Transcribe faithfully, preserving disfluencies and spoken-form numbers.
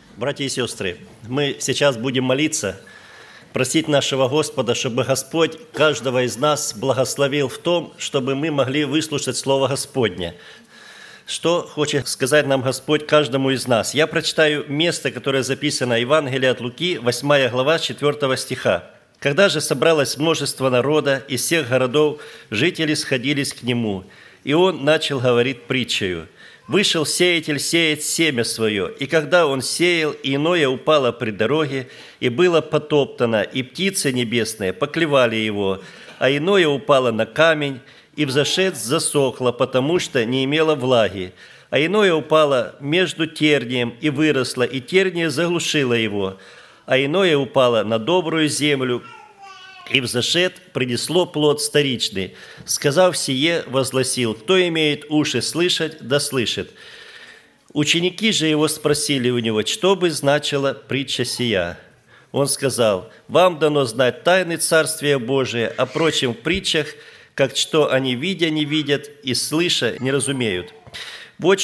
Братья и сестры, мы сейчас будем молиться, просить нашего Господа, чтобы Господь каждого из нас благословил в том, чтобы мы могли выслушать Слово Господне. Что хочет сказать нам Господь каждому из нас? Я прочитаю место, которое записано в Евангелии от Луки, восьмая глава, четвёртого стиха. «Когда же собралось множество народа из всех городов, жители сходились к нему, и он начал говорить притчею. Вышел сеятель сеять семя свое, и когда он сеял, иное упало при дороге, и было потоптано, и птицы небесные поклевали его, а иное упало на камень, и взошед засохло, потому что не имело влаги, а иное упало между тернием, и выросло, и терние заглушило его, а иное упало на добрую землю, и взошед принесло плод вторичный. Сказав сие, возгласил: кто имеет уши слышать, да слышит. Ученики же его спросили у него, что бы значила притча сия. Он сказал: вам дано знать тайны Царствия Божия, а прочим в притчах, как что они видя не видят и слыша не разумеют.